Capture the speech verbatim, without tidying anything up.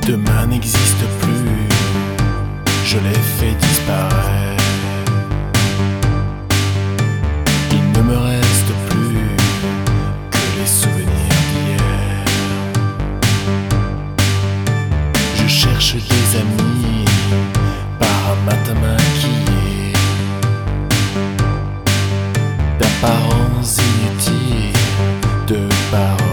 Demain n'existe plus, je l'ai fait disparaître. Il ne me reste plus que les souvenirs d'hier. Je cherche des amis par un matin maquillé, d'apparence inutile, de paroles